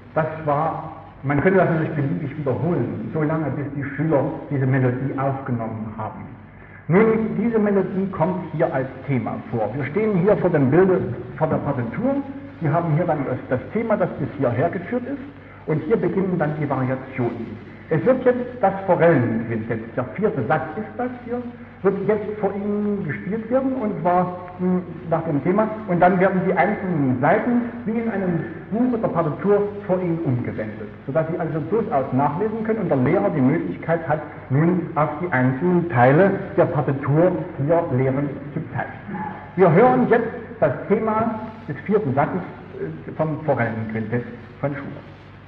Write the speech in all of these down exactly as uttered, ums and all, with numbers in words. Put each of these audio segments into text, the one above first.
das war, man könnte das natürlich beliebig wiederholen, solange bis die Schüler diese Melodie aufgenommen haben. Nun, diese Melodie kommt hier als Thema vor. Wir stehen hier vor dem Bilde, vor der Partitur. Wir haben hier dann das, das Thema, das bis hierher geführt ist, und hier beginnen dann die Variationen. Es wird jetzt das Forellenquintett, der vierte Satz ist das hier, wird jetzt vor Ihnen gespielt werden, und zwar mh, nach dem Thema, und dann werden die einzelnen Seiten wie in einem Buch oder Partitur vor Ihnen umgewendet, sodass Sie also durchaus nachlesen können und der Lehrer die Möglichkeit hat, nun auf die einzelnen Teile der Partitur hier lehrend zu zeichnen. Wir hören jetzt das Thema des vierten Satzes äh, vom Forellenquintett von Schubert.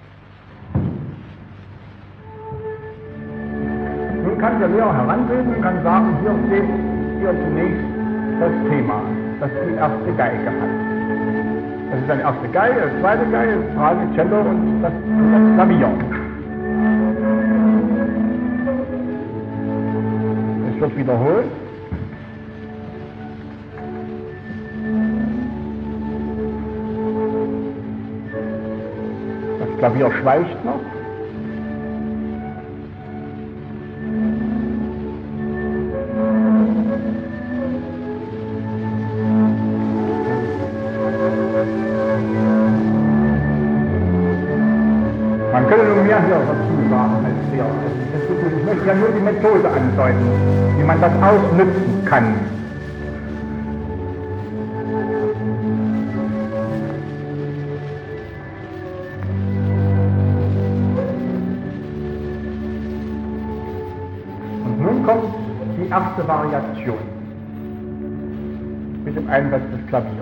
Nun kann der Lehrer herantreten und kann sagen, hier steht hier zunächst das Thema, das die erste Geige hat. Das ist eine erste Geige, das zweite Geige, das Frage, Cello und das, das Klavier. Es wird wiederholt. Das Klavier schweigt noch. Man könnte nun mehr hier dazu sagen als hier. Ich möchte ja nur die Methode andeuten, wie man das ausnützen kann. Und nun kommt die erste Variation mit dem Einsatz des Klaviers.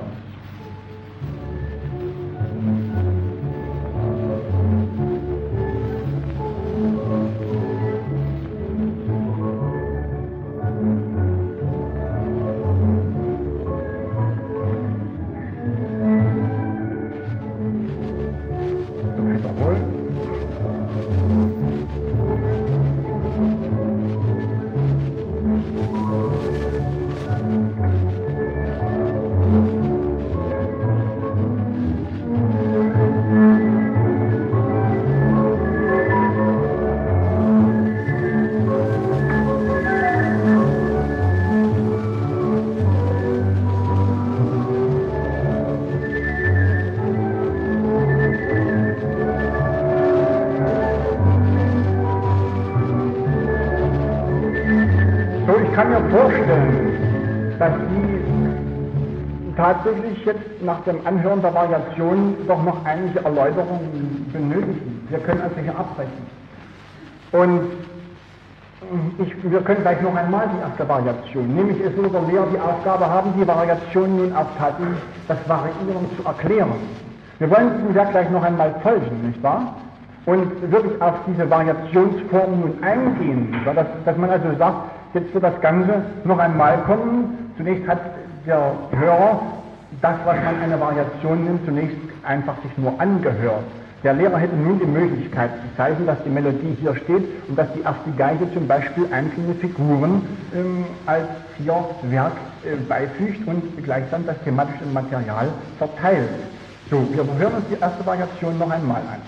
Ich kann mir vorstellen, dass Sie tatsächlich jetzt nach dem Anhören der Variation doch noch einige Erläuterungen benötigen. Wir können also hier abbrechen. Und ich, wir können gleich noch einmal die erste Variation. Nämlich es muss der Lehrer die Aufgabe haben, die Variation nun auch tatsächlich das Variieren zu erklären. Wir wollen diesem Werk gleich noch einmal folgen, nicht wahr? Und wirklich auf diese Variationsform nun eingehen, dass, dass man also sagt, jetzt wird das Ganze noch einmal kommen. Zunächst hat der Hörer das, was man eine Variation nimmt, zunächst einfach sich nur angehört. Der Lehrer hätte nun die Möglichkeit zu zeigen, dass die Melodie hier steht und dass die erste Geige zum Beispiel einzelne Figuren ähm, als hier Werk äh, beifügt und gleichsam das thematische Material verteilt. So, wir hören uns die erste Variation noch einmal an.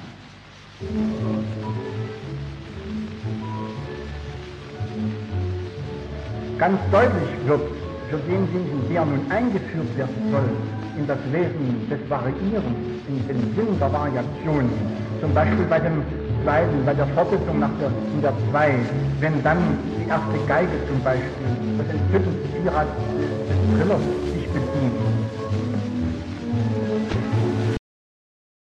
Ganz deutlich wird, für denjenigen, der nun eingeführt werden soll, in das Wesen des Variierens, in den Sinn der Variation, zum Beispiel bei dem zweiten, bei der Fortsetzung nach der, in der zwei, wenn dann die erste Geige zum Beispiel das entzückendste Vierrad des Trillers sich bedient,